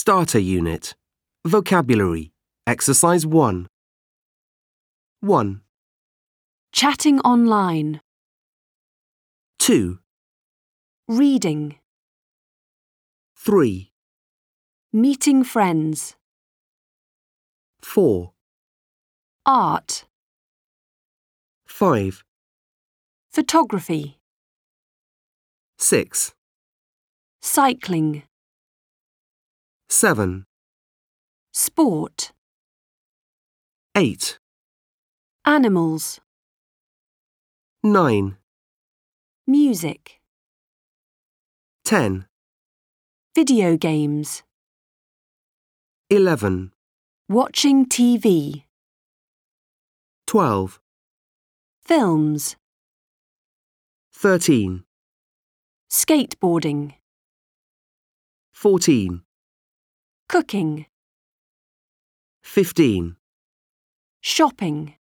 Starter Unit. Vocabulary. Exercise 1. 1, Chatting online. 2, Reading. 3, Meeting friends. 4, Art. 5, Photography. 6, Cycling. 7, Sport. 8, Animals. 9, Music. 10, Video games. 11, Watching TV. 12, Films. 13, Skateboarding. 14, Cooking. 15. Shopping.